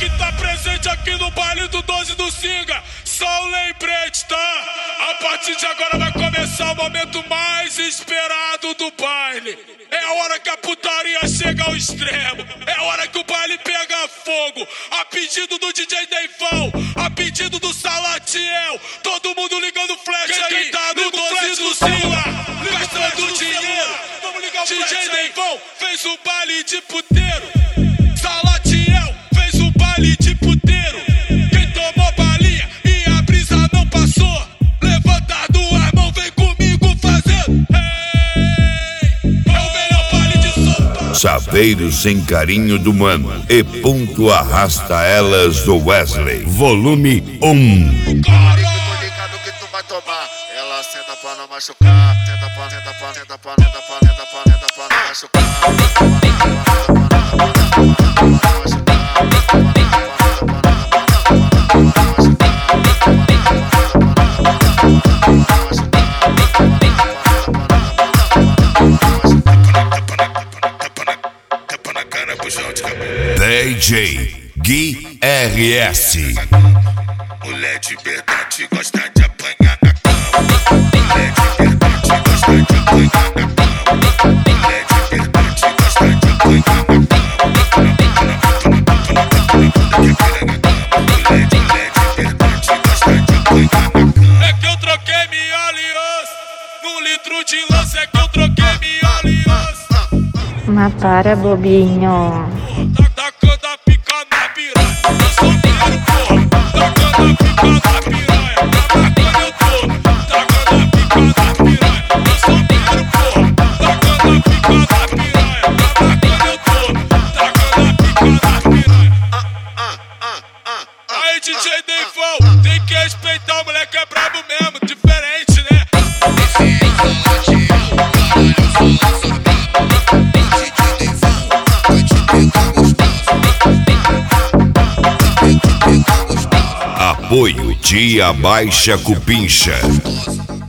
que tá presente aqui no baile do 12 do Singa, só um lembrete, tá? A partir de agora vai começar o momento mais esperado do baile. É a hora que a putaria chega ao extremo. É a hora que o baile pega fogo. A pedido do DJ Deivão, a pedido do Salatiel, todo mundo ligando flash aí. Quem tá no 12 do Singa, gastando dinheiro. Vamos ligar o DJ Deivão fez o baile de puteiro. Salatiel fez o baile de puteiro. Quem tomou balinha e a brisa não passou, levanta duas mãos, vem comigo fazendo. É o melhor baile de São Paulo. Chaveiro sem carinho do mano e ponto arrasta elas do Wesley. Volume 1. Ela senta pra não machucar, senta pra não machucar. DJ Gui RS. Mulher de verdade gosta de apanhar na cama. Mulher de verdade gosta de apanhar na cama. Mulher de verdade gosta de apanhar na cama. Mulher de verdade gosta de apanhar na cama. É que eu troquei minha aliança num litro de lança. É que eu troquei minha aliança. Mas para, bobinho. Tacando a pica na piranha. Eu sou mineiro, porra. Tacando a pica na piranha. Tacando eu tô. Tacando a pica na piranha. Eu sou mineiro, porra. Tacando a pica na piranha. Tacando eu tô. Tacando a pica na piranha. Aí, DJ Deivão, tem que respeitar o moleque, é brabo mesmo. Diferente, né? Apoio Tia Baixa Cupincha.